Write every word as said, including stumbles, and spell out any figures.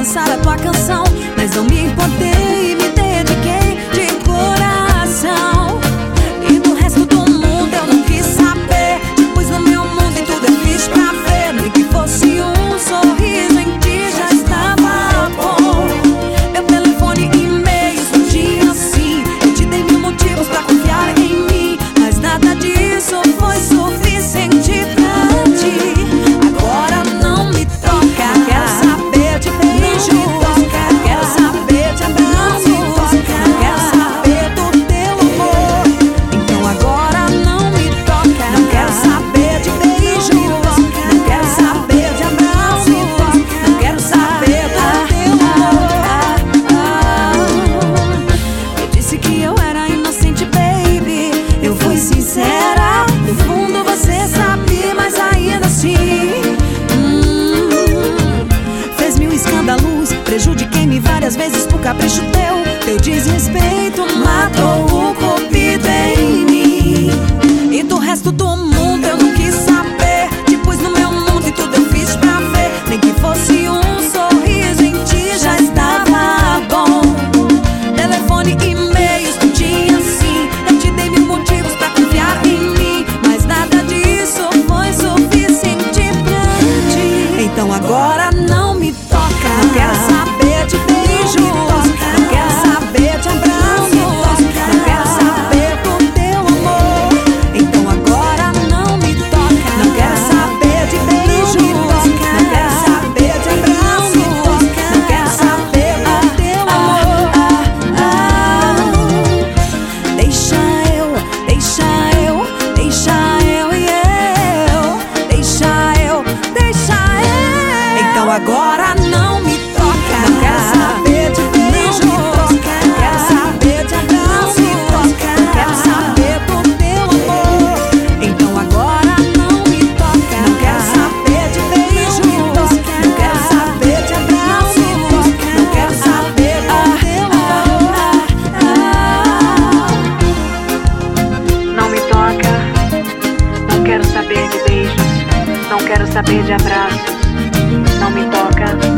dançar a tua canção, mas não me importei e me dediquei de coração. E do resto do mundo eu não quis saber. Depois no meu mundo e tudo eu fiz pra ver. Nem que fosse um sorriso em ti já estava bom. Meu telefone e e-mails não tinha assim. Eu te dei mil motivos pra confiar em mim, mas nada disso foi suficiente pra ti. Agora não me toca, quero saber de beijo, quero saber de abraço, quero saber do teu amor. Então agora não me toca, não quero saber de beijo, não quero saber de abraço, não quero saber do teu amor. Eu disse que eu era inocente, baby, eu fui sincera. No fundo você sabe, mas ainda assim hum, fez mil escândalos, prejudiquei-me várias vezes por capricho teu. Teu desrespeito matou o cupido em mim. E do resto do mundo eu não quis saber. Depois no meu mundo e tudo eu fiz pra ver. Nem que fosse um sorriso em ti já estava bom. Telefone e e-mails não tinha sim. Eu te dei mil motivos pra confiar em mim, mas nada disso foi suficiente pra ti. Então agora não me toca, não quero saber de beijo, não quero saber de abraço, não quero saber do teu amor. Então agora não me toca, não quero saber de beijo, não quero saber de abraço, não quero saber do teu amor. Deixa eu, deixa eu, deixa eu e eu, deixa eu, deixa eu. Então agora não me toca, não quero saber de beijo, não quero saber de abraço, não quero saber do teu amor. Então agora não me toca, não quero saber de beijo, não quero saber de abraço, não quero saber do teu amor. Não me toca, não quero saber de beijos, não quero saber de abraços. Não me toca,